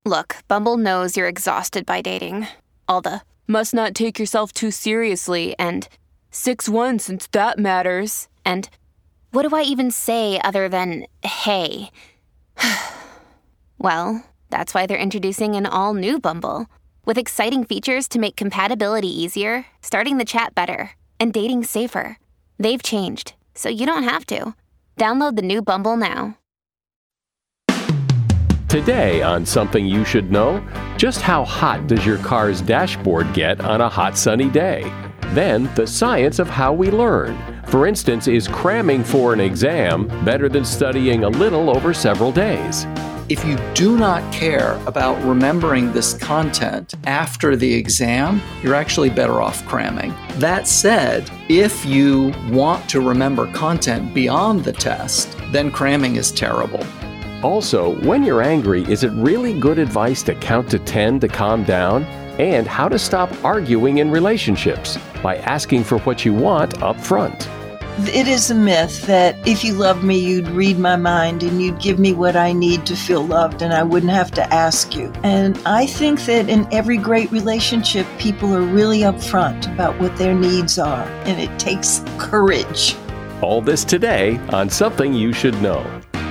Look, Bumble knows you're exhausted by dating. All the, must not take yourself too seriously, and 6'1" since that matters. And what do I even say other than, hey? Well, that's why they're introducing an all-new Bumble, with exciting features to make compatibility easier, starting the chat better, and dating safer. They've changed, so you don't have to. Download the new Bumble now. Today on Something You Should Know, just how hot does your car's dashboard get on a hot sunny day? Then, the science of how we learn. For instance, is cramming for an exam better than studying a little over several days? If you do not care about remembering this content after the exam, you're actually better off cramming. That said, if you want to remember content beyond the test, then cramming is terrible. Also, when you're angry, is it really good advice to count to 10 to calm down? And how to stop arguing in relationships by asking for what you want up front. It is a myth that if you loved me, you'd read my mind and you'd give me what I need to feel loved and I wouldn't have to ask you. And I think that in every great relationship, people are really upfront about what their needs are, and it takes courage. All this today on Something You Should Know.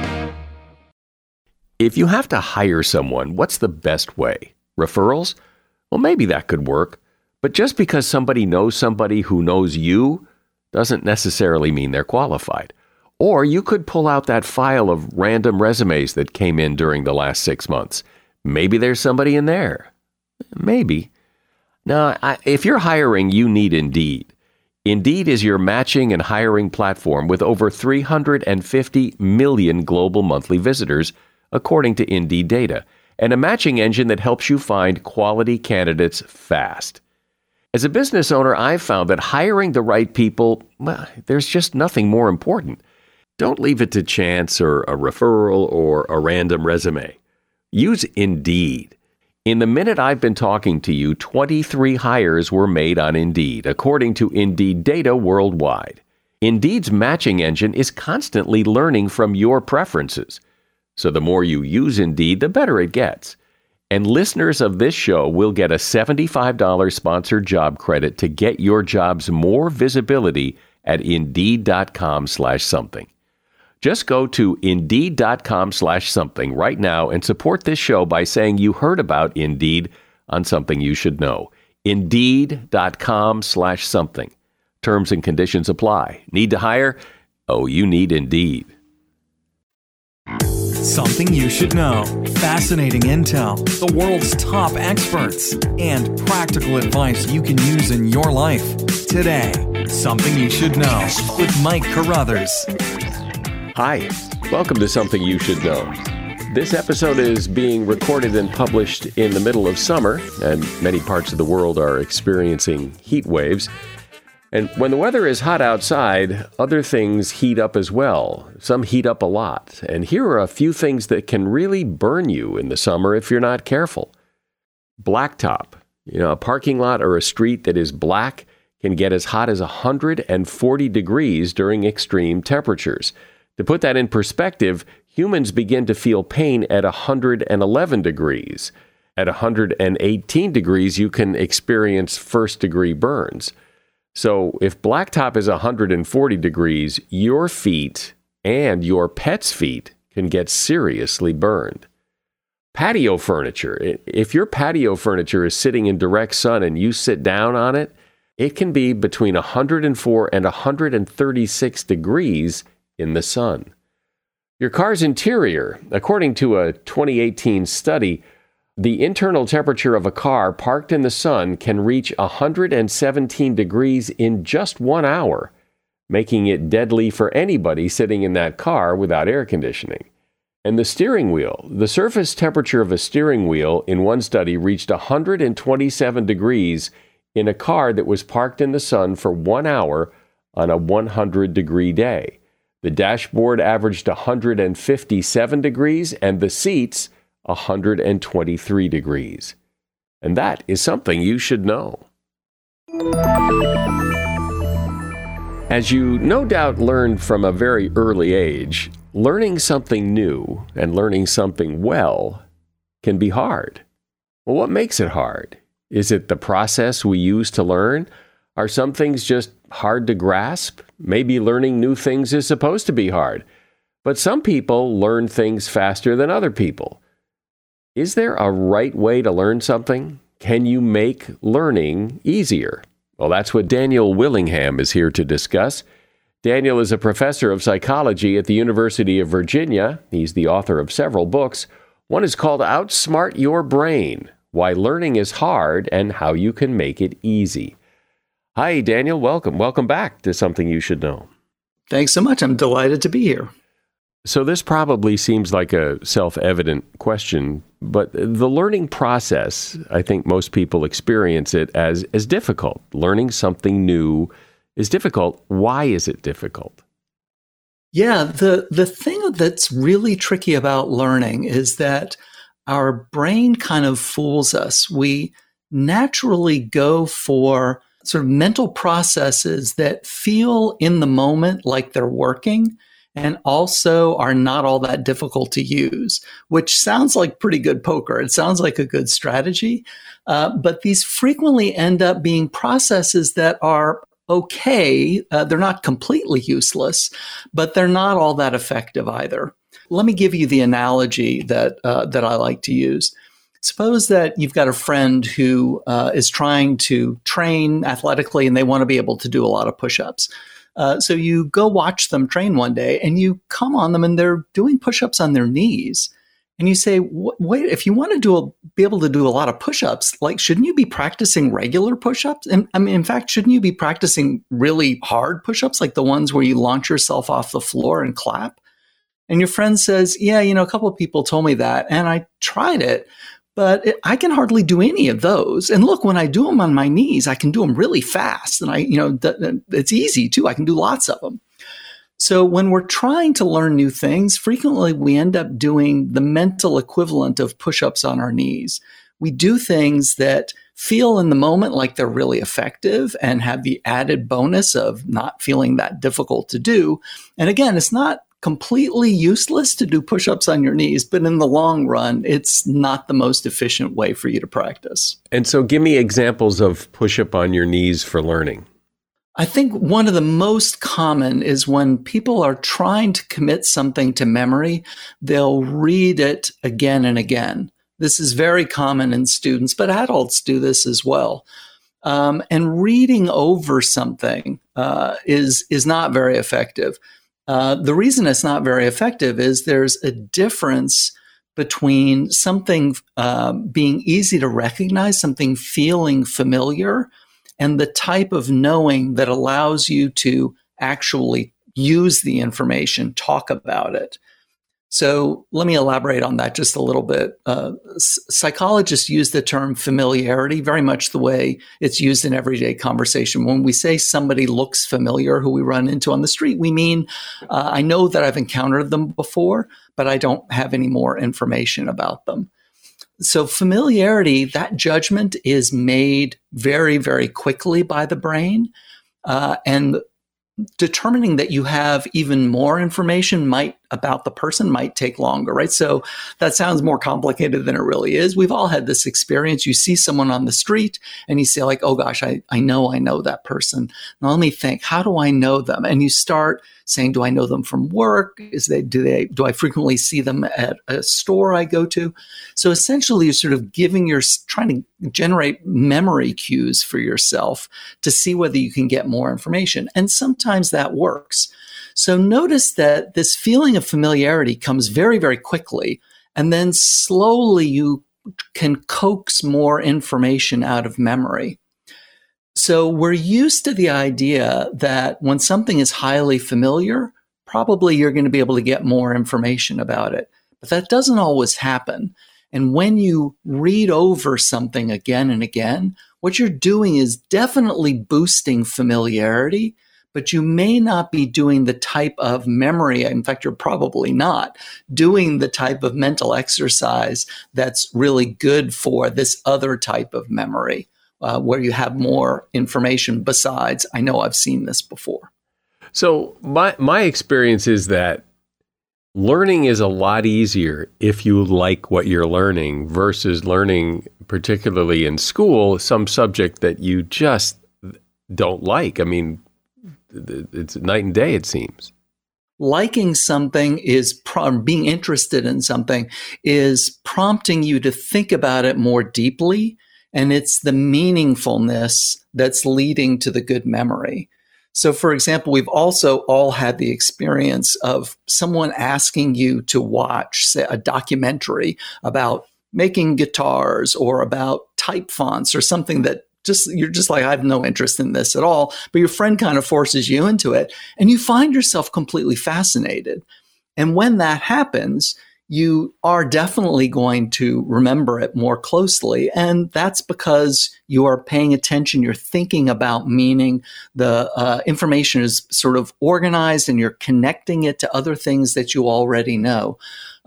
If you have to hire someone, what's the best way? Referrals? Well, maybe that could work. But just because somebody knows somebody who knows you doesn't necessarily mean they're qualified. Or you could pull out that file of random resumes that came in during the last 6 months. Maybe there's somebody in there. Maybe. Now, if you're hiring, you need Indeed. Indeed is your matching and hiring platform with over 350 million global monthly visitors, according to Indeed data, and a matching engine that helps you find quality candidates fast. As a business owner, I've found that hiring the right people, well, there's just nothing more important. Don't leave it to chance or a referral or a random resume. Use Indeed. In the minute I've been talking to you, 23 hires were made on Indeed, according to Indeed data worldwide. Indeed's matching engine is constantly learning from your preferences. So the more you use Indeed, the better it gets. And listeners of this show will get a $75 sponsored job credit to get your jobs more visibility at Indeed.com/something. Just go to Indeed.com/something right now and support this show by saying you heard about Indeed on Something You Should Know. Indeed.com/something. Terms and conditions apply. Need to hire? Oh, you need Indeed. Something you should know. Fascinating intel, the world's top experts, and practical advice you can use in your life. Today, Something You Should Know with Mike Carruthers. Hi, welcome to Something You Should Know. This episode is being recorded and published in the middle of summer, and many parts of the world are experiencing heat waves. And when the weather is hot outside, other things heat up as well. Some heat up a lot. And here are a few things that can really burn you in the summer if you're not careful. Blacktop. A parking lot or a street that is black can get as hot as 140 degrees during extreme temperatures. To put that in perspective, humans begin to feel pain at 111 degrees. At 118 degrees, you can experience first-degree burns. So if blacktop is 140 degrees, your feet and your pet's feet can get seriously burned. Patio furniture. If your patio furniture is sitting in direct sun and you sit down on it, it can be between 104 and 136 degrees in the sun. Your car's interior. According to a 2018 study, the internal temperature of a car parked in the sun can reach 117 degrees in just 1 hour, making it deadly for anybody sitting in that car without air conditioning. And the steering wheel. The surface temperature of a steering wheel in one study reached 127 degrees in a car that was parked in the sun for 1 hour on a 100-degree day. The dashboard averaged 157 degrees and the seats 123 degrees. And that is something you should know. As you no doubt learned from a very early age, learning something new and learning something well can be hard. Well, what makes it hard? Is it the process we use to learn? Are some things just hard to grasp? Maybe learning new things is supposed to be hard. But some people learn things faster than other people. Is there a right way to learn something? Can you make learning easier? Well, that's what Daniel Willingham is here to discuss. Daniel is a professor of psychology at the University of Virginia. He's the author of several books. One is called Outsmart Your Brain: Why Learning is Hard and How You Can Make It Easy. Hi, Daniel. Welcome. Welcome back to Something You Should Know. Thanks so much. I'm delighted to be here. So this probably seems like a self-evident question, but the learning process, I think most people experience it as difficult. Learning something new is difficult. Why is it difficult? Yeah, the thing that's really tricky about learning is that our brain kind of fools us. We naturally go for sort of mental processes that feel in the moment like they're working, and also are not all that difficult to use, which sounds like pretty good poker. It sounds like a good strategy. But these frequently end up being processes that are okay. They're not completely useless, but they're not all that effective either. Let me give you the analogy that I like to use. Suppose that you've got a friend who is trying to train athletically and they want to be able to do a lot of push-ups. So you go watch them train one day and you come on them and they're doing push-ups on their knees. And you say, wait, if you want to be able to do a lot of push-ups, like, shouldn't you be practicing regular push-ups? And I mean, in fact, shouldn't you be practicing really hard push-ups, like the ones where you launch yourself off the floor and clap? And your friend says, yeah, a couple of people told me that and I tried it, but I can hardly do any of those. And look, when I do them on my knees, I can do them really fast. And it's easy too. I can do lots of them. So when we're trying to learn new things, frequently we end up doing the mental equivalent of push-ups on our knees. We do things that feel in the moment like they're really effective and have the added bonus of not feeling that difficult to do. And again, it's not completely useless to do push-ups on your knees, but in the long run, it's not the most efficient way for you to practice. And so give me examples of push-up on your knees for learning. I think one of the most common is when people are trying to commit something to memory, they'll read it again and again. This is very common in students, but adults do this as well. And reading over something is not very effective. The reason it's not very effective is there's a difference between something being easy to recognize, something feeling familiar, and the type of knowing that allows you to actually use the information, talk about it. So let me elaborate on that just a little bit. Psychologists use the term familiarity very much the way it's used in everyday conversation. When we say somebody looks familiar who we run into on the street, we mean, I know that I've encountered them before, but I don't have any more information about them. So familiarity, that judgment is made very, very quickly by the brain. And determining that you have even more information about the person might take longer, right? So that sounds more complicated than it really is. We've all had this experience. You see someone on the street and you say like, oh gosh, I know that person. Now let me think, how do I know them? And you start saying, do I know them from work? Do I frequently see them at a store I go to? So essentially you're sort of trying to generate memory cues for yourself to see whether you can get more information. And sometimes that works. So notice that this feeling of familiarity comes very, very quickly, and then slowly you can coax more information out of memory. So we're used to the idea that when something is highly familiar, probably you're going to be able to get more information about it. But that doesn't always happen. And when you read over something again and again, what you're doing is definitely boosting familiarity, but you may not be doing the type of memory. In fact, you're probably not doing the type of mental exercise that's really good for this other type of memory, where you have more information besides, I know I've seen this before. So my experience is that Learning is a lot easier if you like what you're learning versus learning, particularly in school, some subject that you just don't like. I mean, it's night and day, it seems. Liking something is being interested in something is prompting you to think about it more deeply. And it's the meaningfulness that's leading to the good memory. So, for example, we've also all had the experience of someone asking you to watch, say, a documentary about making guitars or about type fonts or something that you're just like, I have no interest in this at all. But your friend kind of forces you into it and you find yourself completely fascinated. And when that happens, you are definitely going to remember it more closely. And that's because you are paying attention. You're thinking about meaning. The information is sort of organized and you're connecting it to other things that you already know.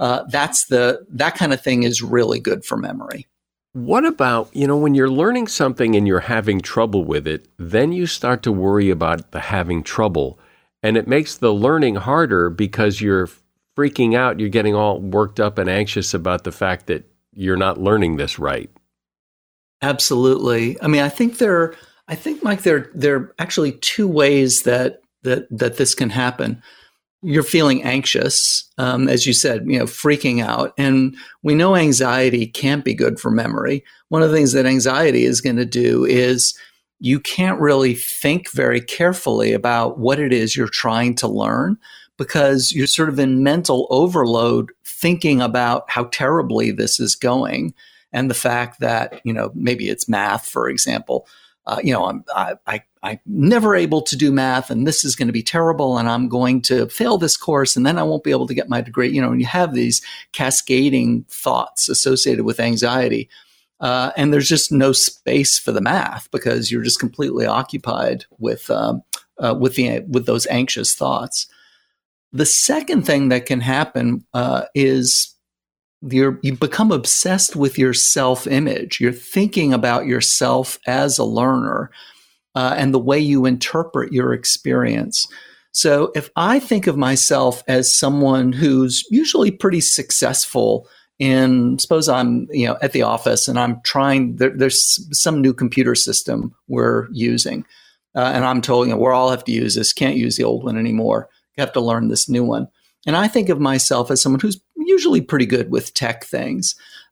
That kind of thing is really good for memory. What about, when you're learning something and you're having trouble with it, then you start to worry about the having trouble. And it makes the learning harder because you're freaking out. You're getting all worked up and anxious about the fact that you're not learning this right. Absolutely. I mean, I think Mike, there are actually two ways that this can happen. You're feeling anxious, as you said, freaking out. And we know anxiety can't be good for memory. One of the things that anxiety is going to do is you can't really think very carefully about what it is you're trying to learn because you're sort of in mental overload thinking about how terribly this is going. And the fact that, maybe it's math, for example. I'm never able to do math and this is going to be terrible and I'm going to fail this course and then I won't be able to get my degree. And you have these cascading thoughts associated with anxiety. And there's just no space for the math because you're just completely occupied with those anxious thoughts. The second thing that can happen is you become obsessed with your self-image. You're thinking about yourself as a learner and the way you interpret your experience. So if I think of myself as someone who's usually pretty successful suppose I'm, at the office and I'm trying, there's some new computer system we're using. And I'm told, we all have to use this, can't use the old one anymore. You have to learn this new one. And I think of myself as someone who's usually pretty good with tech things.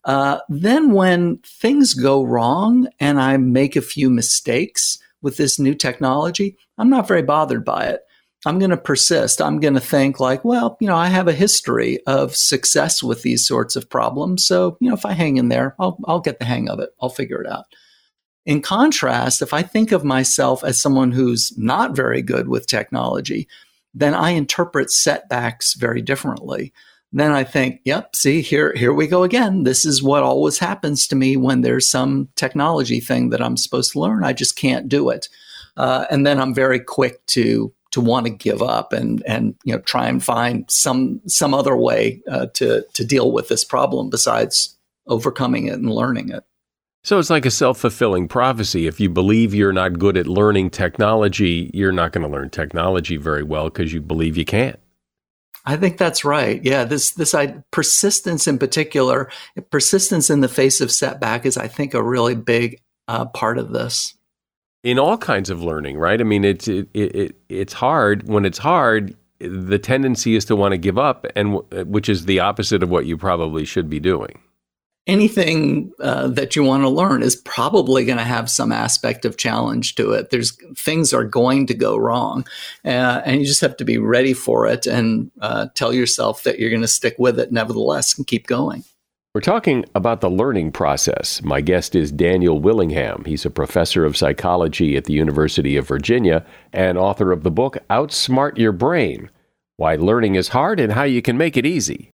Then when things go wrong and I make a few mistakes with this new technology, I'm not very bothered by it. I'm going to persist. I'm going to think like, I have a history of success with these sorts of problems. So, if I hang in there, I'll get the hang of it. I'll figure it out. In contrast, if I think of myself as someone who's not very good with technology, then I interpret setbacks very differently. Then I think, see, here we go again. This is what always happens to me when there's some technology thing that I'm supposed to learn. I just can't do it. And then I'm very quick to want to give up and try and find some other way to deal with this problem besides overcoming it and learning it. So it's like a self-fulfilling prophecy. If you believe you're not good at learning technology, you're not going to learn technology very well because you believe you can't. I think that's right. Yeah, this persistence in particular, persistence in the face of setback is, I think, a really big part of this. In all kinds of learning, right? I mean, it's hard. When it's hard, the tendency is to want to give up, and which is the opposite of what you probably should be doing. Anything that you want to learn is probably going to have some aspect of challenge to it. Things are going to go wrong, and you just have to be ready for it and tell yourself that you're going to stick with it nevertheless and keep going. We're talking about the learning process. My guest is Daniel Willingham. He's a professor of psychology at the University of Virginia and author of the book Outsmart Your Brain: Why Learning is Hard and How You Can Make It Easy.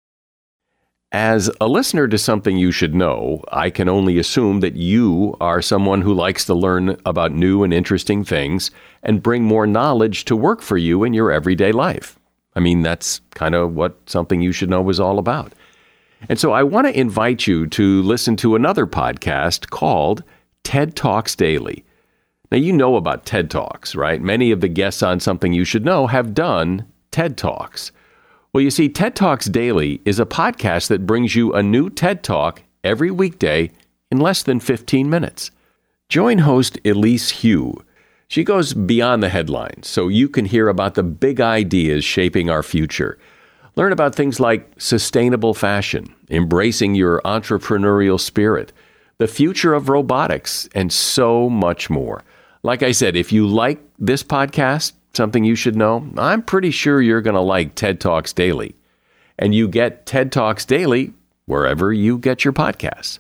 As a listener to Something You Should Know, I can only assume that you are someone who likes to learn about new and interesting things and bring more knowledge to work for you in your everyday life. I mean, that's kind of what Something You Should Know is all about. And so I want to invite you to listen to another podcast called TED Talks Daily. Now, you know about TED Talks, right? Many of the guests on Something You Should Know have done TED Talks. Well, you see, TED Talks Daily is a podcast that brings you a new TED Talk every weekday in less than 15 minutes. Join host Elise Hu. She goes beyond the headlines so you can hear about the big ideas shaping our future. Learn about things like sustainable fashion, embracing your entrepreneurial spirit, the future of robotics, and so much more. Like I said, if you like this podcast, Something You Should Know, I'm pretty sure you're going to like TED Talks Daily. And you get TED Talks Daily wherever you get your podcasts.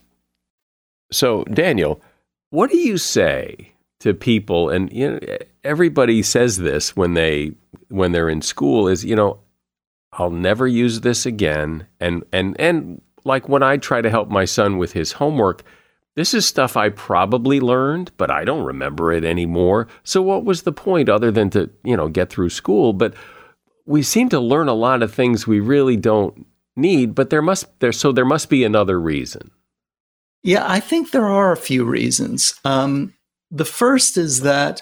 So, Daniel, what do you say to people? And everybody says this when they're in school is, I'll never use this again. And like when I try to help my son with his homework, this is stuff I probably learned, but I don't remember it anymore. So what was the point other than to, get through school? But we seem to learn a lot of things we really don't need, but there must be another reason. Yeah, I think there are a few reasons. The first is that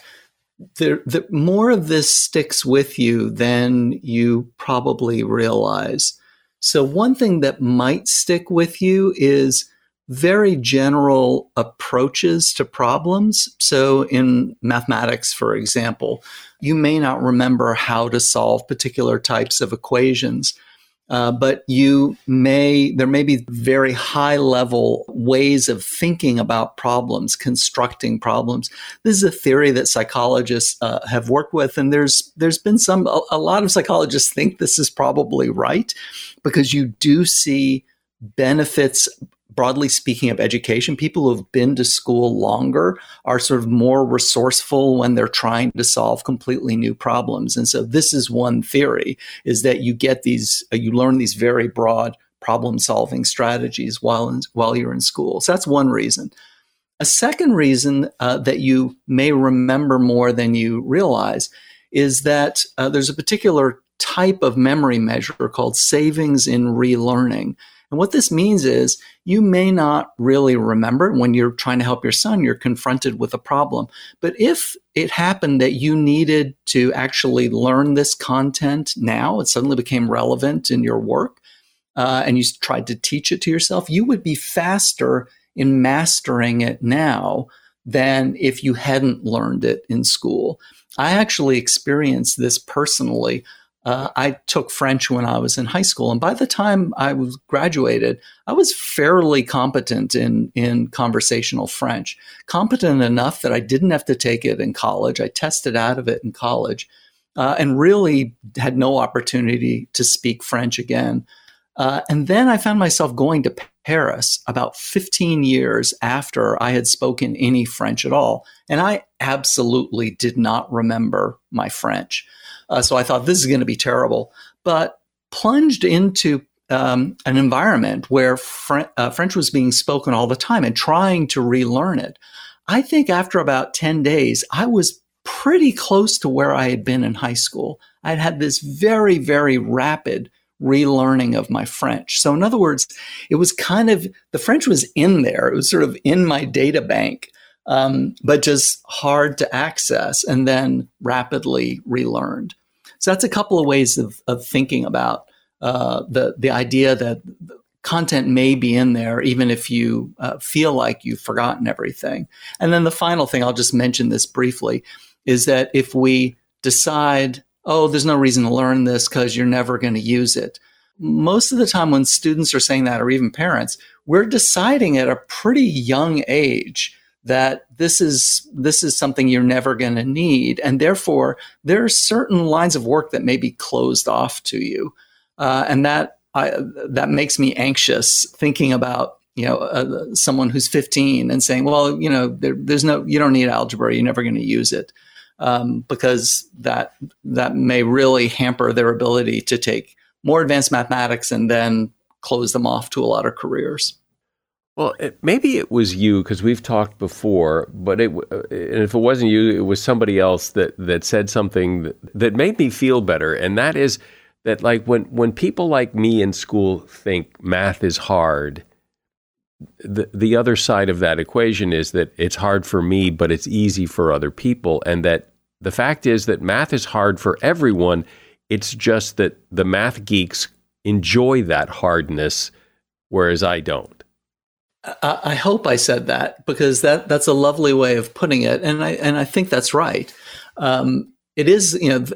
the more of this sticks with you than you probably realize. So one thing that might stick with you is very general approaches to problems. So in mathematics, for example, you may not remember how to solve particular types of equations, but there may be very high level ways of thinking about problems, constructing problems. This is a theory that psychologists have worked with, and there's been a lot of psychologists think this is probably right, because you do see benefits, broadly speaking, of education. People who have been to school longer are sort of more resourceful when they're trying to solve completely new problems. And so this is one theory, is that you learn these very broad problem-solving strategies while you're in school. So that's one reason. A second reason that you may remember more than you realize is that there's a particular type of memory measure called savings in relearning. And what this means is you may not really remember when you're trying to help your son, you're confronted with a problem. But if it happened that you needed to actually learn this content now, it suddenly became relevant in your work, and you tried to teach it to yourself, you would be faster in mastering it now than if you hadn't learned it in school. I actually experienced this personally. I took French when I was in high school, and by the time I was graduated, I was fairly competent in conversational French, competent enough that I didn't have to take it in college. I tested out of it in college, and really had no opportunity to speak French again. And then I found myself going to Paris about 15 years after I had spoken any French at all, and I absolutely did not remember my French. So I thought, this is going to be terrible, but plunged into an environment where French was being spoken all the time and trying to relearn it. I think after about 10 days, I was pretty close to where I had been in high school. I'd had this very, very rapid relearning of my French. So in other words, it was the French was in there. It was sort of in my data bank. But just hard to access and then rapidly relearned. So that's a couple of ways of thinking about the idea that content may be in there, even if you feel like you've forgotten everything. And then the final thing, I'll just mention this briefly, is that if we decide, there's no reason to learn this because you're never going to use it. Most of the time when students are saying that, or even parents, we're deciding at a pretty young age that this is something you're never going to need. And therefore, there are certain lines of work that may be closed off to you. And that makes me anxious thinking about, someone who's 15 and saying, well, you don't need algebra. You're never going to use it. Because that may really hamper their ability to take more advanced mathematics and then close them off to a lot of careers. Well, maybe it was you, because we've talked before, but and if it wasn't you, it was somebody else that said something that made me feel better. And that is that, like, when people like me in school think math is hard, the other side of that equation is that it's hard for me, but it's easy for other people. And that the fact is that math is hard for everyone. It's just that the math geeks enjoy that hardness, whereas I don't. I hope I said that, because that's a lovely way of putting it, and I think that's right. It is,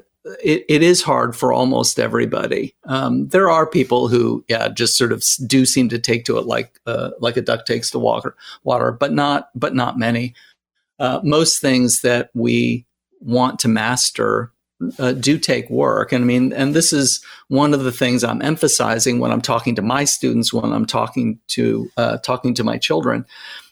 it is hard for almost everybody. There are people who, just sort of do seem to take to it like a duck takes to water, but not many. Most things that we want to master do take work. And this is one of the things I'm emphasizing when I'm talking to my students, when I'm talking to my children.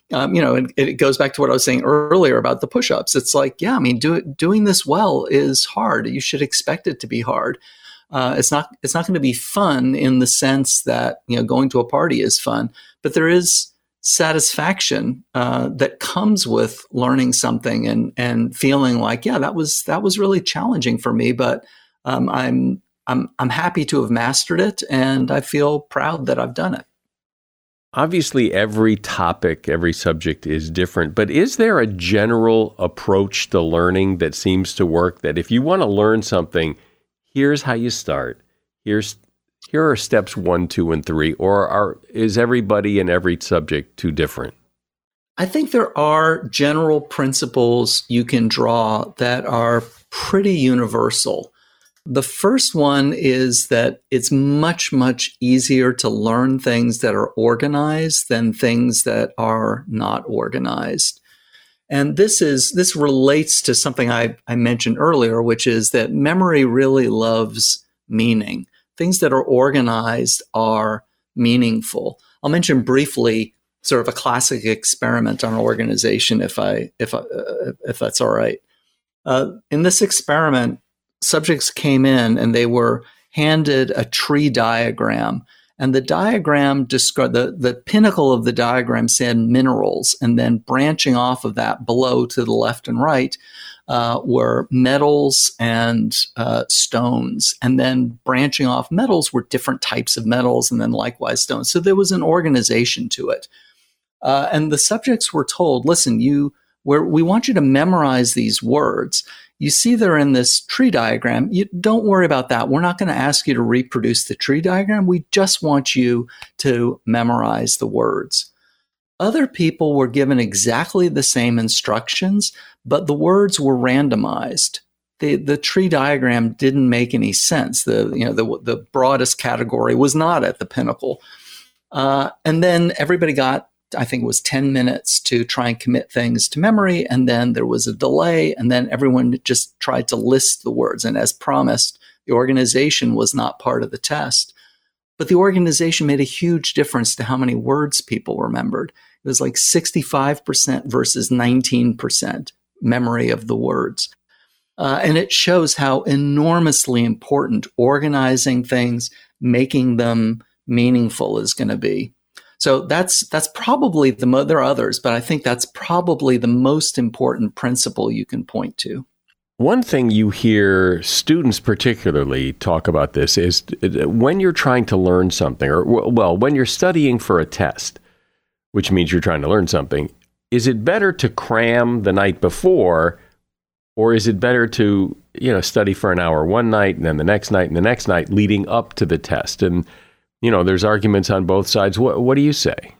It goes back to what I was saying earlier about the push-ups. It's like, doing this well is hard. You should expect it to be hard. It's not going to be fun in the sense that, going to a party is fun, but there is satisfaction that comes with learning something and feeling like, that was really challenging for me, but I'm happy to have mastered it, and I feel proud that I've done it. Obviously, every topic, every subject is different, but is there a general approach to learning that seems to work, that if you want to learn something, here's how you start, here are steps 1, 2, and 3, or is everybody in every subject too different? I think there are general principles you can draw that are pretty universal. The first one is that it's much, much easier to learn things that are organized than things that are not organized. And this relates to something I mentioned earlier, which is that memory really loves meaning. Things that are organized are meaningful. I'll mention briefly sort of a classic experiment on organization, if that's all right. In this experiment, subjects came in and they were handed a tree diagram, and the diagram described the pinnacle of the diagram said minerals, and then branching off of that below to the left and right were metals and stones, and then branching off metals were different types of metals, and then likewise stones. So there was an organization to it, and the subjects were told, "Listen, we want you to memorize these words. You see they're in this tree diagram. You don't worry about that. We're not going to ask you to reproduce the tree diagram. We just want you to memorize the words." Other people were given exactly the same instructions, but the words were randomized. The tree diagram didn't make any sense. The broadest category was not at the pinnacle. And then everybody got, I think it was 10 minutes to try and commit things to memory. And then there was a delay, and then everyone just tried to list the words. And as promised, the organization was not part of the test. But the organization made a huge difference to how many words people remembered. It was like 65% versus 19% memory of the words. And it shows how enormously important organizing things, making them meaningful is going to be. So that's probably there are others, but I think that's probably the most important principle you can point to. One thing you hear students particularly talk about this is when you're trying to learn something, or when you're studying for a test, which means you're trying to learn something, is it better to cram the night before, or is it better to, study for an hour one night and then the next night and the next night leading up to the test? And there's arguments on both sides. What do you say?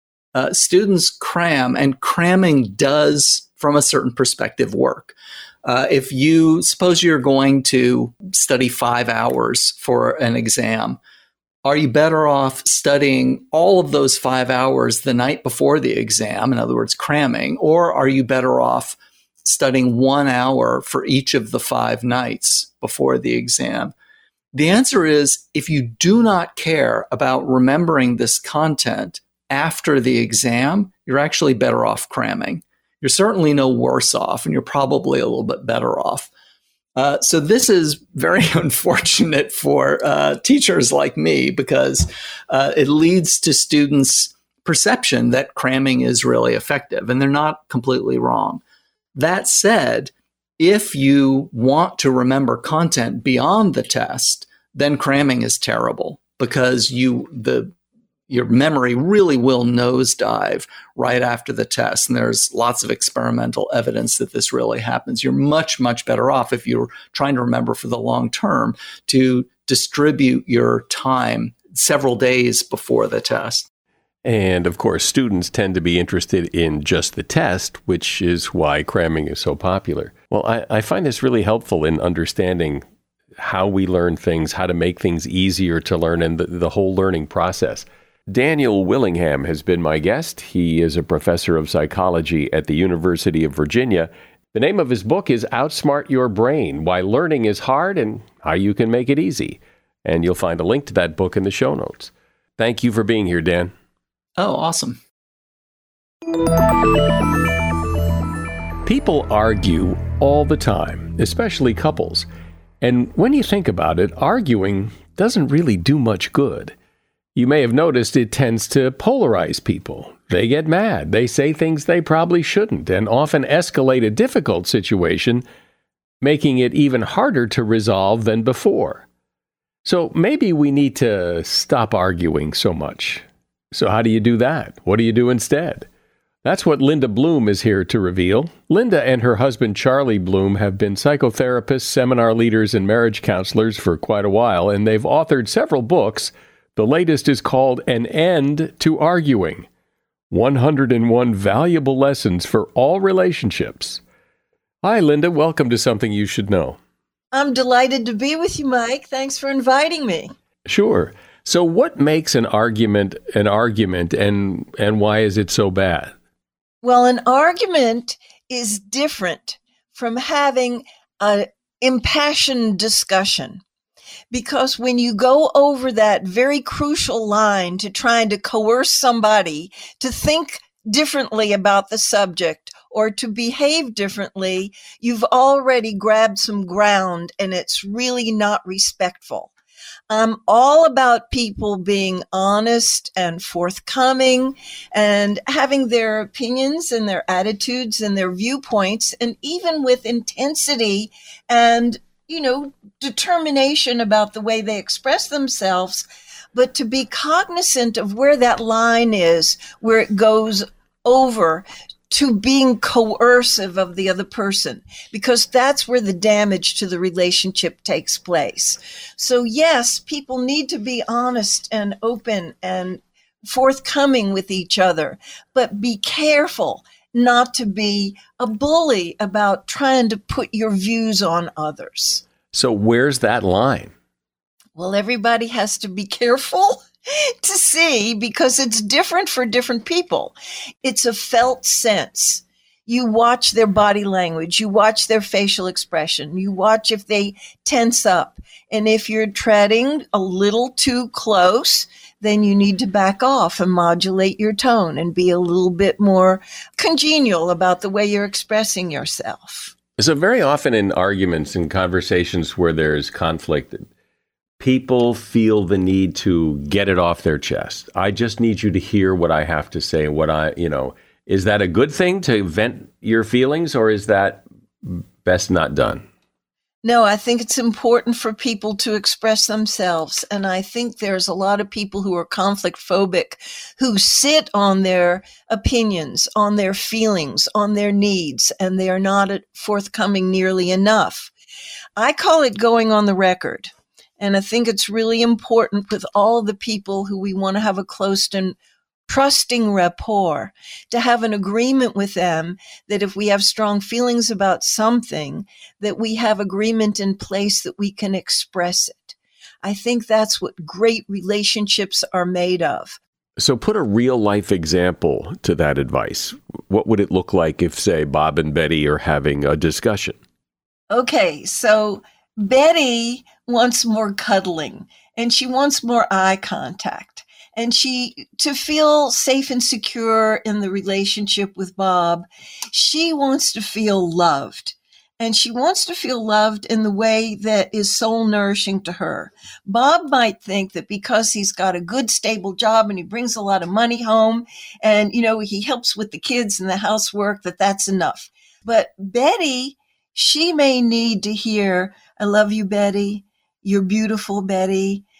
Students cram, and cramming does, from a certain perspective, work. If you suppose you're going to study 5 hours for an exam, are you better off studying all of those 5 hours the night before the exam, in other words, cramming, or are you better off studying 1 hour for each of the 5 nights before the exam? The answer is, if you do not care about remembering this content after the exam, you're actually better off cramming. You're certainly no worse off, and you're probably a little bit better off. So this is very unfortunate for teachers like me, because it leads to students' perception that cramming is really effective, and they're not completely wrong. That said, if you want to remember content beyond the test, then cramming is terrible, because your memory really will nosedive right after the test. And there's lots of experimental evidence that this really happens. You're much, much better off if you're trying to remember for the long term to distribute your time several days before the test. And of course, students tend to be interested in just the test, which is why cramming is so popular. Well, I find this really helpful in understanding how we learn things, how to make things easier to learn, and the whole learning process. Daniel Willingham has been my guest. He is a professor of psychology at the University of Virginia. The name of his book is Outsmart Your Brain: Why Learning is Hard and How You Can Make It Easy. And you'll find a link to that book in the show notes. Thank you for being here, Dan. Oh, awesome. People argue all the time, especially couples. And when you think about it, arguing doesn't really do much good. You may have noticed it tends to polarize people. They get mad. They say things they probably shouldn't, and often escalate a difficult situation, making it even harder to resolve than before. So maybe we need to stop arguing so much. So how do you do that? What do you do instead? That's what Linda Bloom is here to reveal. Linda and her husband Charlie Bloom have been psychotherapists, seminar leaders, and marriage counselors for quite a while, and they've authored several books. The latest is called An End to Arguing: 101 Valuable Lessons for All Relationships. Hi, Linda. Welcome to Something You Should Know. I'm delighted to be with you, Mike. Thanks for inviting me. Sure. So what makes an argument, and why is it so bad? Well, an argument is different from having an impassioned discussion. Because when you go over that very crucial line to trying to coerce somebody to think differently about the subject or to behave differently, you've already grabbed some ground and it's really not respectful. I'm all about people being honest and forthcoming and having their opinions and their attitudes and their viewpoints, and even with intensity and, determination about the way they express themselves, but to be cognizant of where that line is, where it goes over to being coercive of the other person, because that's where the damage to the relationship takes place. So yes, people need to be honest and open and forthcoming with each other, but be careful not to be a bully about trying to put your views on others. So where's that line? Well, everybody has to be careful to see, because it's different for different people. It's a felt sense. You watch their body language. You watch their facial expression. You watch if they tense up. And if you're treading a little too close, then you need to back off and modulate your tone and be a little bit more congenial about the way you're expressing yourself. So very often in arguments and conversations where there's conflict, people feel the need to get it off their chest. I just need you to hear what I have to say. Is that a good thing to vent your feelings, or is that best not done? No, I think it's important for people to express themselves. And I think there's a lot of people who are conflict phobic who sit on their opinions, on their feelings, on their needs, and they are not forthcoming nearly enough. I call it going on the record. And I think it's really important with all the people who we want to have a close and trusting rapport, to have an agreement with them that if we have strong feelings about something, that we have agreement in place that we can express it. I think that's what great relationships are made of. So put a real life example to that advice. What would it look like if, say, Bob and Betty are having a discussion? Okay, so Betty wants more cuddling and she wants more eye contact. And to feel safe and secure in the relationship with Bob, she wants to feel loved. And she wants to feel loved in the way that is soul nourishing to her. Bob might think that because he's got a good, stable job and he brings a lot of money home and, he helps with the kids and the housework, that's enough. But Betty, she may need to hear, I love you, Betty. You're beautiful, Betty.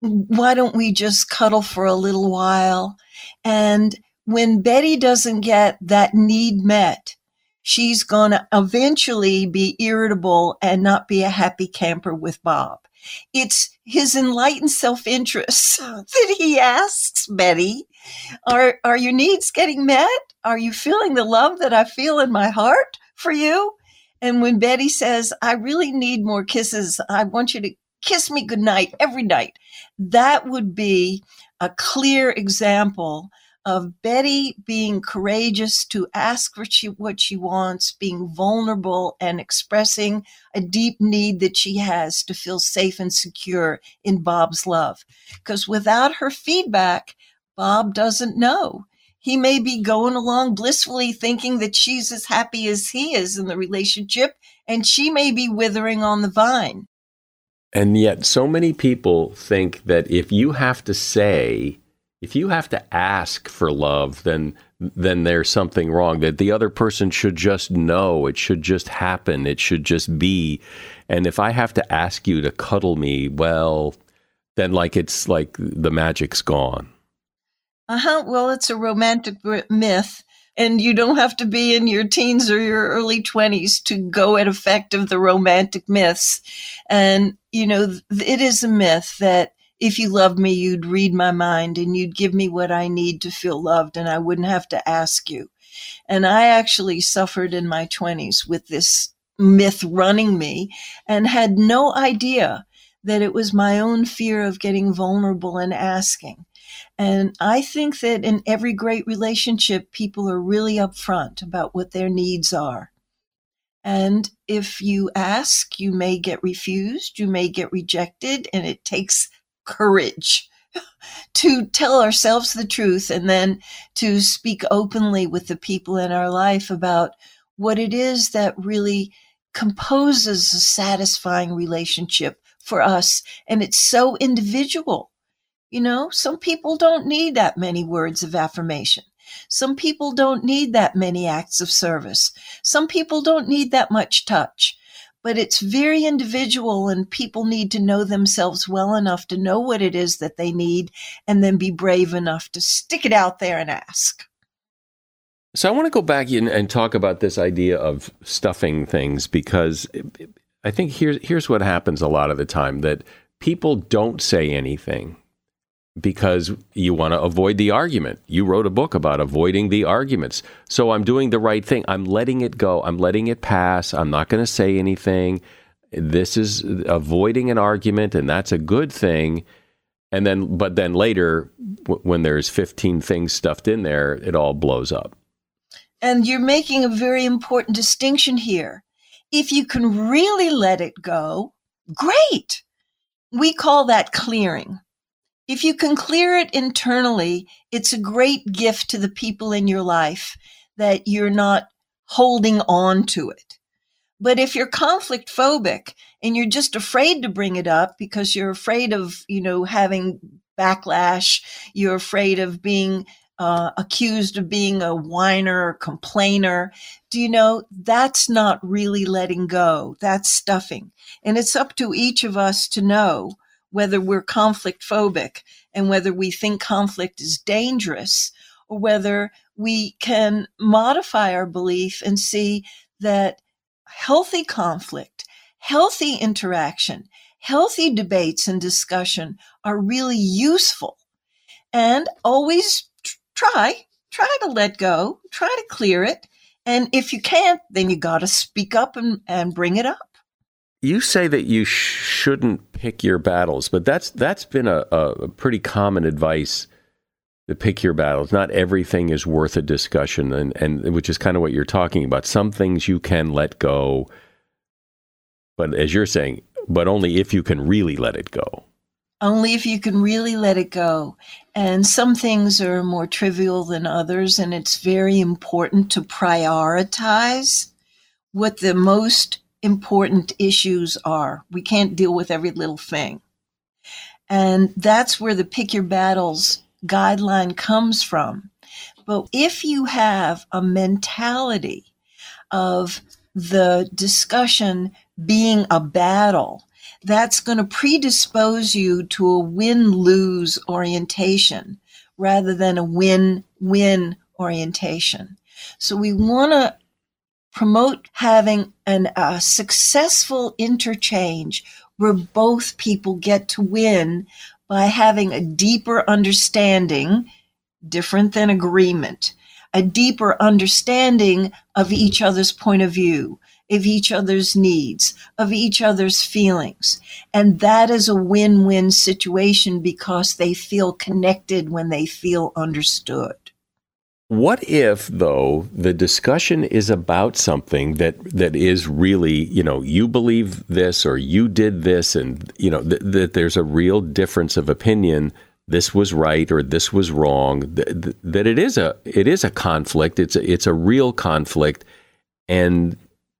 why don't we just cuddle for a little while? And when Betty doesn't get that need met, she's going to eventually be irritable and not be a happy camper with Bob. It's his enlightened self-interest that he asks Betty, are your needs getting met? Are you feeling the love that I feel in my heart for you? And when Betty says, I really need more kisses, I want you to kiss me goodnight every night, that would be a clear example of Betty being courageous to ask for what she wants, being vulnerable and expressing a deep need that she has to feel safe and secure in Bob's love. Because without her feedback, Bob doesn't know. He may be going along blissfully thinking that she's as happy as he is in the relationship, and she may be withering on the vine. And yet so many people think that if you have to ask for love, then there's something wrong, that the other person should just know, it should just happen, it should just be. And if I have to ask you to cuddle me, well, then it's like the magic's gone. Well, it's a romantic myth, and you don't have to be in your teens or your early 20s to go at effect of the romantic myths. And, it is a myth that if you loved me, you'd read my mind and you'd give me what I need to feel loved, and I wouldn't have to ask you. And I actually suffered in my 20s with this myth running me and had no idea that it was my own fear of getting vulnerable and asking. And I think that in every great relationship, people are really upfront about what their needs are. And if you ask, you may get refused, you may get rejected, and it takes courage to tell ourselves the truth and then to speak openly with the people in our life about what it is that really composes a satisfying relationship for us. And it's so individual. Some people don't need that many words of affirmation. Some people don't need that many acts of service. Some people don't need that much touch. But it's very individual, and people need to know themselves well enough to know what it is that they need and then be brave enough to stick it out there and ask. So I want to go back in and talk about this idea of stuffing things, because I think here's what happens a lot of the time, that people don't say anything because you want to avoid the argument. You wrote a book about avoiding the arguments. So I'm doing the right thing. I'm letting it go. I'm letting it pass. I'm not going to say anything. This is avoiding an argument, and that's a good thing. But then later, when there's 15 things stuffed in there, it all blows up. And you're making a very important distinction here. If you can really let it go, great. We call that clearing. If you can clear it internally, it's a great gift to the people in your life that you're not holding on to it. But if you're conflict phobic and you're just afraid to bring it up because you're afraid of, having backlash, you're afraid of being accused of being a whiner or complainer, that's not really letting go. That's stuffing. And it's up to each of us to know whether we're conflict phobic and whether we think conflict is dangerous, or whether we can modify our belief and see that healthy conflict, healthy interaction, healthy debates and discussion are really useful. And always try to let go, try to clear it. And if you can't, then you got to speak up and bring it up. You say that you shouldn't pick your battles, but that's been a pretty common advice, to pick your battles. Not everything is worth a discussion, and which is kind of what you're talking about. Some things you can let go, but as you're saying, but only if you can really let it go. Only if you can really let it go. And some things are more trivial than others, and it's very important to prioritize what the most important issues are. We can't deal with every little thing. And that's where the pick your battles guideline comes from. But if you have a mentality of the discussion being a battle, that's going to predispose you to a win-lose orientation rather than a win-win orientation. So we want to promote having a successful interchange where both people get to win by having a deeper understanding, different than agreement, a deeper understanding of each other's point of view, of each other's needs, of each other's feelings. And that is a win-win situation because they feel connected when they feel understood. What if, though, the discussion is about something that is really, you believe this or you did this, and, that there's a real difference of opinion, this was right or this was wrong, that it is a conflict, it's a real conflict, and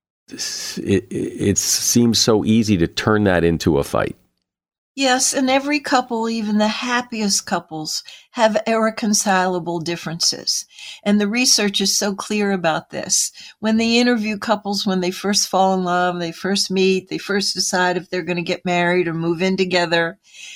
it seems so easy to turn that into a fight. Yes, and every couple, even the happiest couples, have irreconcilable differences. And the research is so clear about this. When they interview couples, when they first fall in love, they first meet, they first decide if they're going to get married or move in together,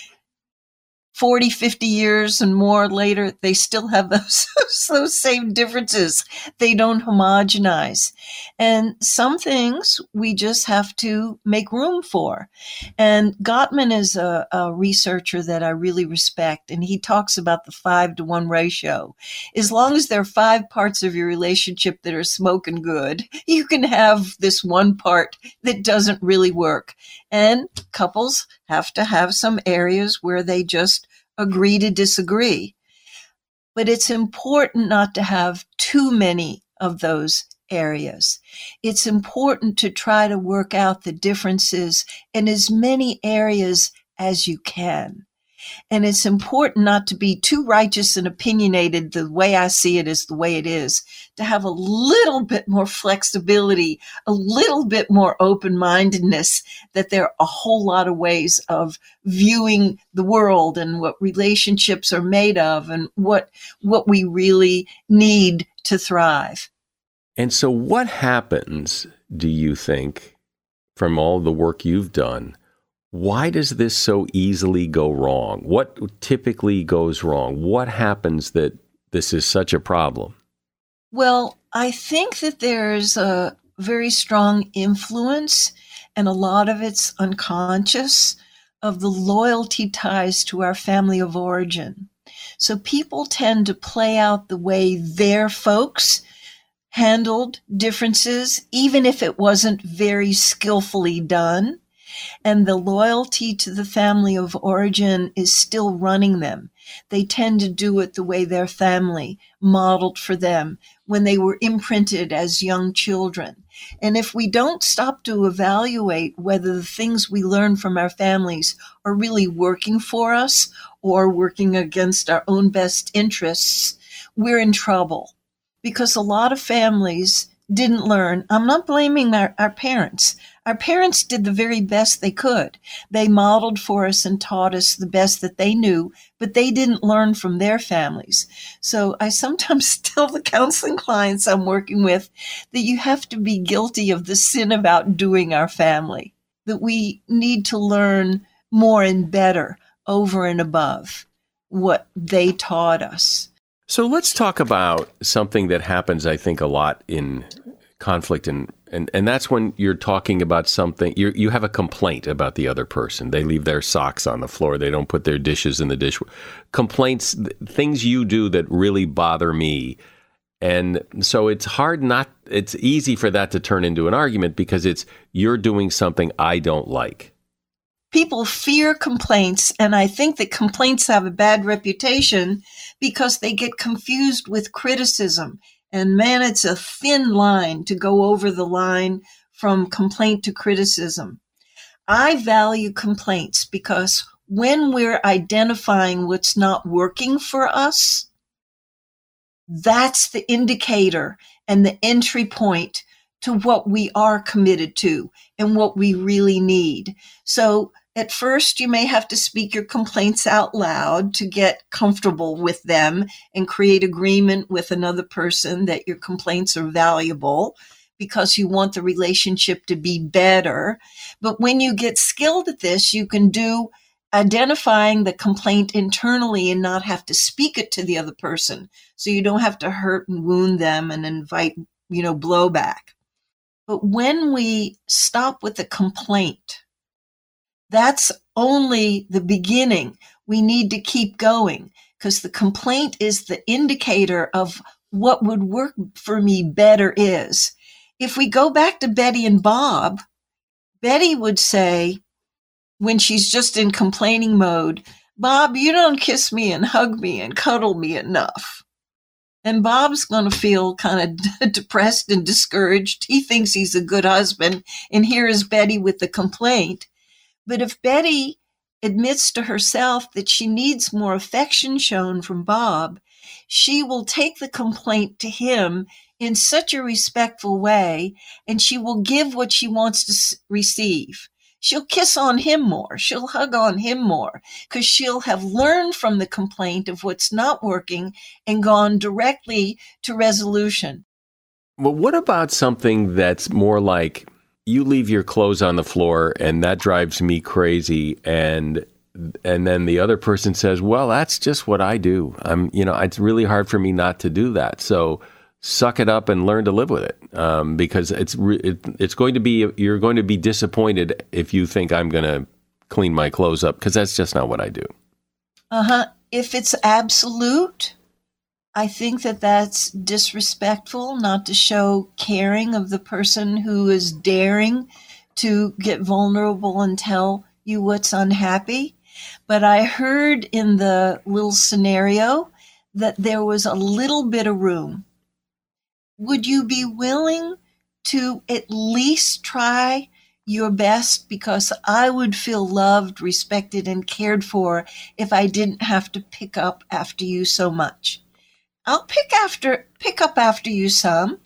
40, 50 years and more later, they still have those same differences. They don't homogenize. And some things we just have to make room for. And Gottman is a researcher that I really respect, and he talks about the 5-to-1 ratio. As long as there are 5 parts of your relationship that are smoking good, you can have this one part that doesn't really work. And couples have to have some areas where they just agree to disagree. But it's important not to have too many of those areas. It's important to try to work out the differences in as many areas as you can. And it's important not to be too righteous and opinionated. The way I see it is the way it is. To have a little bit more flexibility, a little bit more open-mindedness, that there are a whole lot of ways of viewing the world and what relationships are made of and what we really need to thrive. And so what happens, do you think, from all the work you've done? Why does this so easily go wrong? What typically goes wrong? What happens that this is such a problem? Well, I think that there's a very strong influence, and a lot of it's unconscious, of the loyalty ties to our family of origin. So people tend to play out the way their folks handled differences, even if it wasn't very skillfully done. And the loyalty to the family of origin is still running them. They tend to do it the way their family modeled for them when they were imprinted as young children. And if we don't stop to evaluate whether the things we learn from our families are really working for us or working against our own best interests, we're in trouble. Because a lot of families didn't learn. I'm not blaming our parents. Our parents did the very best they could. They modeled for us and taught us the best that they knew, but they didn't learn from their families. So I sometimes tell the counseling clients I'm working with that you have to be guilty of the sin of outdoing our family, that we need to learn more and better over and above what they taught us. So let's talk about something that happens, I think, a lot in conflict, and that's when you're talking about something, you have a complaint about the other person. They leave their socks on the floor. They don't put their dishes in the dishwasher. Complaints, things you do that really bother me. And so it's easy for that to turn into an argument because you're doing something I don't like. People fear complaints, and I think that complaints have a bad reputation because they get confused with criticism. And man, it's a thin line to go over the line from complaint to criticism. I value complaints because when we're identifying what's not working for us, that's the indicator and the entry point to what we are committed to and what we really need. So at first, you may have to speak your complaints out loud to get comfortable with them and create agreement with another person that your complaints are valuable. because you want the relationship to be better. But when you get skilled at this, you can do identifying the complaint internally and not have to speak it to the other person. So you don't have to hurt and wound them and invite, blowback. But when we stop with the complaint, that's only the beginning. We need to keep going because the complaint is the indicator of what would work for me better is. If we go back to Betty and Bob, Betty would say, when she's just in complaining mode, Bob, you don't kiss me and hug me and cuddle me enough. And Bob's going to feel kind of depressed and discouraged. He thinks he's a good husband. And here is Betty with the complaint. But if Betty admits to herself that she needs more affection shown from Bob, she will take the complaint to him in such a respectful way, and she will give what she wants to receive. She'll kiss on him more. She'll hug on him more because she'll have learned from the complaint of what's not working and gone directly to resolution. Well, what about something that's more like you leave your clothes on the floor and that drives me crazy, and then the other person says, well, that's just what I do. It's really hard for me not to do that. So suck it up and learn to live with it, because it's going to be, you're going to be disappointed if you think I'm going to clean my clothes up, because that's just not what I do. If it's absolute, I think that that's disrespectful, not to show caring of the person who is daring to get vulnerable and tell you what's unhappy. But I heard in the little scenario that there was a little bit of room. Would you be willing to at least try your best? Because I would feel loved, respected, and cared for if I didn't have to pick up after you so much. I'll pick up after you some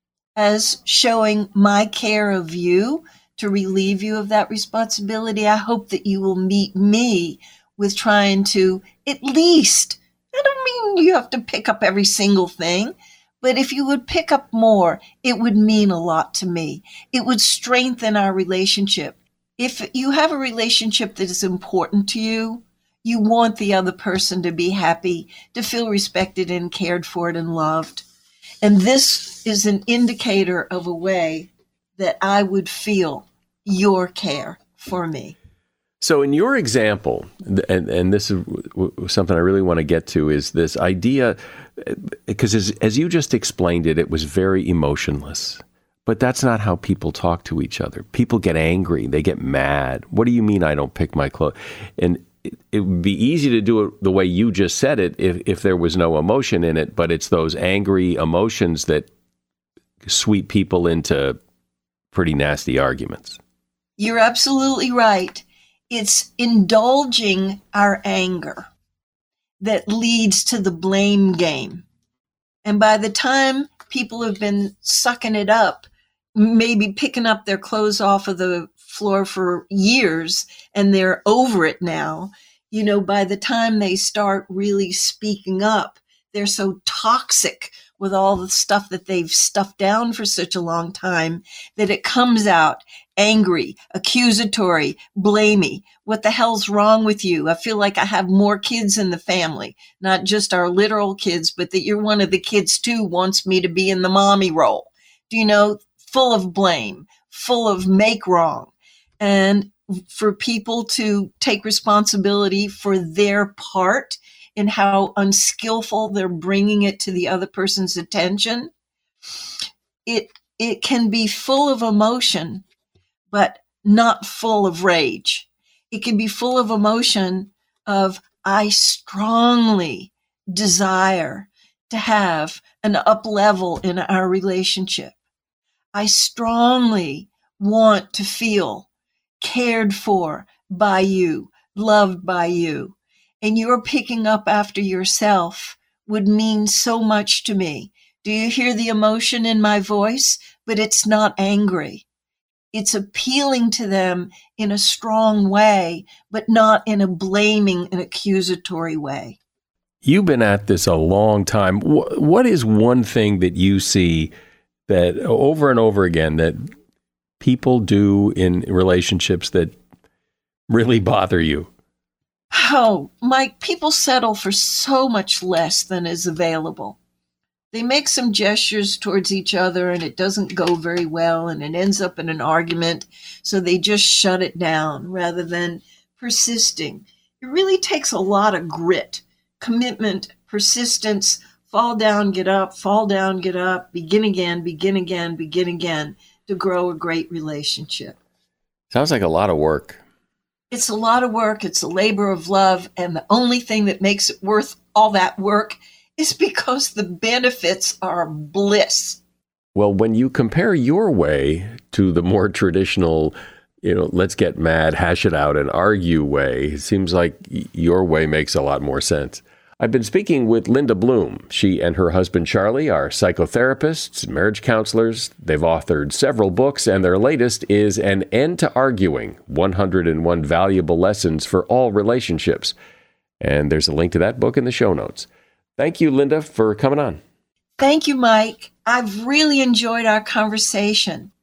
as showing my care of you to relieve you of that responsibility. I hope that you will meet me with trying to at least, I don't mean you have to pick up every single thing, but if you would pick up more, it would mean a lot to me. It would strengthen our relationship. If you have a relationship that is important to you, you want the other person to be happy, to feel respected and cared for and loved. And this is an indicator of a way that I would feel your care for me. So in your example, and this is something I really want to get to, is this idea, because as you just explained it, it was very emotionless. But that's not how people talk to each other. People get angry. They get mad. What do you mean I don't pick my clothes? And it would be easy to do it the way you just said it if there was no emotion in it, but it's those angry emotions that sweep people into pretty nasty arguments. You're absolutely right. It's indulging our anger that leads to the blame game. And by the time people have been sucking it up, maybe picking up their clothes off of the floor for years, and they're over it now, by the time they start really speaking up, they're so toxic with all the stuff that they've stuffed down for such a long time that it comes out angry, accusatory, blamey. What the hell's wrong with you? I feel like I have more kids in the family, not just our literal kids, but that you're one of the kids too, wants me to be in the mommy role. Full of blame, full of make wrong. And for people to take responsibility for their part in how unskillful they're bringing it to the other person's attention, it can be full of emotion, but not full of rage. It can be full of emotion of, I strongly desire to have an up level in our relationship. I strongly want to feel cared for by you, loved by you. And your picking up after yourself would mean so much to me. Do you hear the emotion in my voice? But it's not angry. It's appealing to them in a strong way, but not in a blaming and accusatory way. You've been at this a long time. What is one thing that you see that over and over again that people do in relationships that really bother you? Oh, Mike, people settle for so much less than is available. They make some gestures towards each other and it doesn't go very well and it ends up in an argument, so they just shut it down rather than persisting. It really takes a lot of grit, commitment, persistence, fall down, get up, begin again, to grow a great relationship. Sounds like a lot of work. It's a lot of work. It's a labor of love. And the only thing that makes it worth all that work is because the benefits are bliss. Well, when you compare your way to the more traditional, let's get mad, hash it out, and argue way, it seems like your way makes a lot more sense. I've been speaking with Linda Bloom. She and her husband, Charlie, are psychotherapists, marriage counselors. They've authored several books, and their latest is An End to Arguing, 101 Valuable Lessons for All Relationships. And there's a link to that book in the show notes. Thank you, Linda, for coming on. Thank you, Mike. I've really enjoyed our conversation.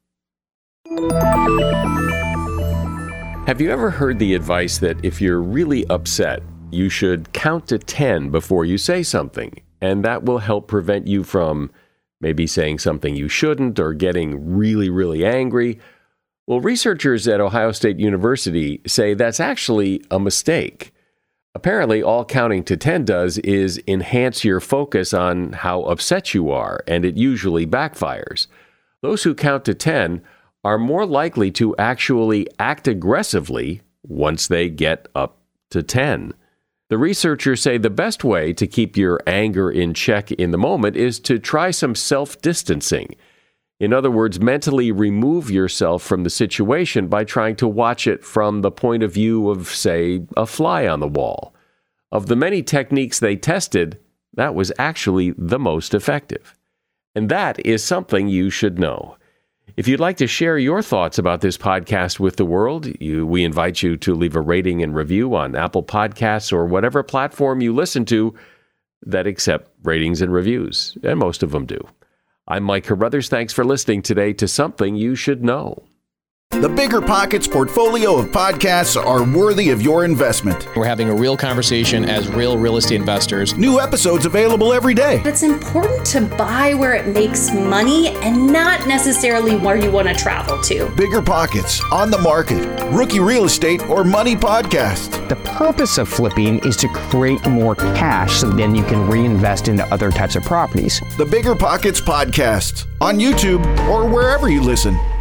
Have you ever heard the advice that if you're really upset, you should count to 10 before you say something, and that will help prevent you from maybe saying something you shouldn't or getting really, really angry? Well, researchers at Ohio State University say that's actually a mistake. Apparently, all counting to 10 does is enhance your focus on how upset you are, and it usually backfires. Those who count to 10 are more likely to actually act aggressively once they get up to 10. The researchers say the best way to keep your anger in check in the moment is to try some self-distancing. In other words, mentally remove yourself from the situation by trying to watch it from the point of view of, say, a fly on the wall. Of the many techniques they tested, that was actually the most effective. And that is something you should know. If you'd like to share your thoughts about this podcast with the world, we invite you to leave a rating and review on Apple Podcasts or whatever platform you listen to that accept ratings and reviews, and most of them do. I'm Mike Carruthers. Thanks for listening today to Something You Should Know. The Bigger Pockets portfolio of podcasts are worthy of your investment. We're having a real conversation as real estate investors. New episodes available every day. It's important to buy where it makes money and not necessarily where you want to travel to. Bigger Pockets, On the Market, Rookie Real Estate, or Money Podcast. The purpose of flipping is to create more cash so then you can reinvest into other types of properties. The Bigger Pockets Podcast on YouTube or wherever you listen.